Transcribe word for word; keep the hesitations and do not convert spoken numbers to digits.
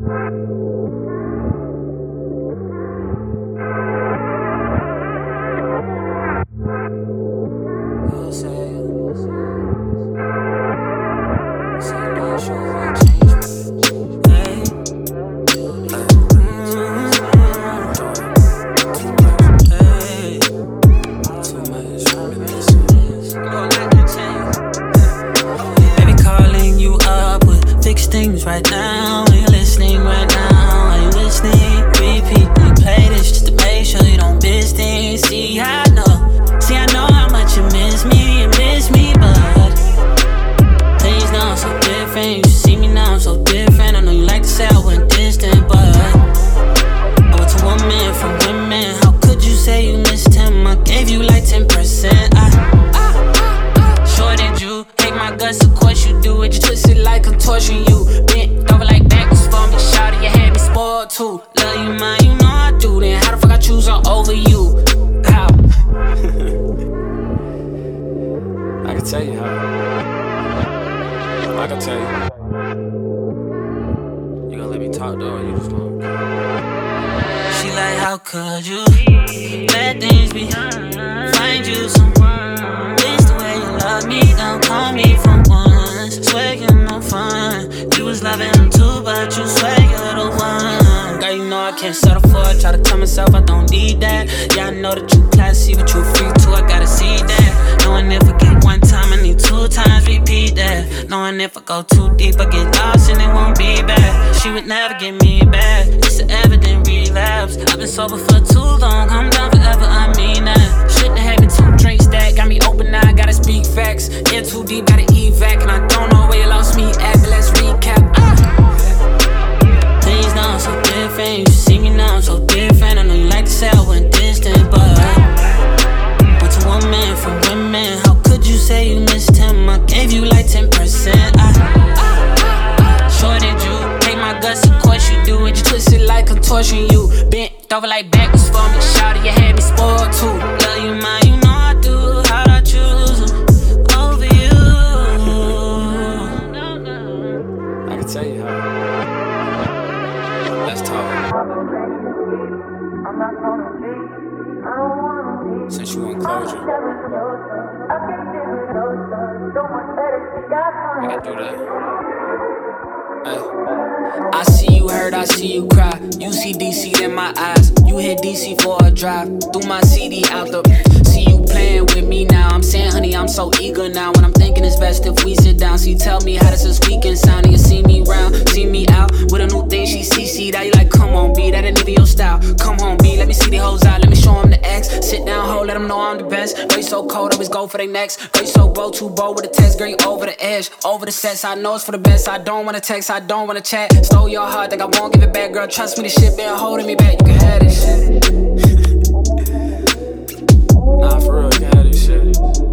Things right now, are you listening right now? Are you listening? Repeat, replay this just to make sure you don't miss things. See, I know, see, I know how much you miss me, you miss me, but things now are so different. You see me now, I'm so different. I know you like to say I went distant, but I went to one man from women. How could you say you missed him? I gave you like ten percent. I, I, I, sure did you hate my guts? Of course you do it. You twist it like contortion. You bent over like backwards for me. Shawty, you had me spoiled too. Love you, man, you know I do. Then how the fuck I choose on over you? How? I can tell you how. I can tell you. You gonna let me talk though, or you just gonna? She like, how could you let things be? Find you someone. It's the way you love me. Don't call me for once. Swear you're no fun. You was loving him too, but you swear you're the one. Girl, you know I can't settle for it. Try to tell myself I don't need that. Yeah, I know that you classy, but you free too. I gotta see that. Knowing if I get one time, I need two times, repeat that. Knowing if I go too deep, I get lost and it won't be bad. She would never get me back. It's an evident relapse. I've been sober for too long. I'm done forever, I mean that. Shouldn't have had two drinks that got me open now. I gotta speak facts. In too deep, gotta evac. And I don't know where you lost me at, but let's recap. Ah. Things now are so different. You see me now, I'm so different. I know you like to say I went distant, but went to one man from women. How could you say you missed him? I gave you like ten percent. I, I, sure did you hate my guts? Of course you do it. You twist it like contortion. You bent over like backwards for me. Shawty, you had me spoiled too. Love you, man, you know I do. How'd I choose over you? I can tell you how. Let's talk. Since you want closure, I gotta do that. Hey. I see you hurt, I see you cry. You see D C in my eyes. You hit D C for a drive. Threw my C D out the. See you playing with me now. I'm saying, honey, I'm so eager now. When I'm thinking it's best if we sit down. See, tell me how does this weekend sound? And you see me round, see me out with a new thing. She C C'd out. You like, come on, B, that ain't even your style. Come home, B, let me see the hoes out. Let me show them the X. Sit down, ho, let them know I'm the best. Girl, you so cold, always go for they next. Girl, you so bold, too bold with the text. Girl, you over the edge, over the sets. I know it's for the best. I don't wanna text, I don't wanna chat. Stole your heart, think I won't give it back. Girl, trust me, this shit been holding me back. You can have this shit. Nah, for real, you can have this shit.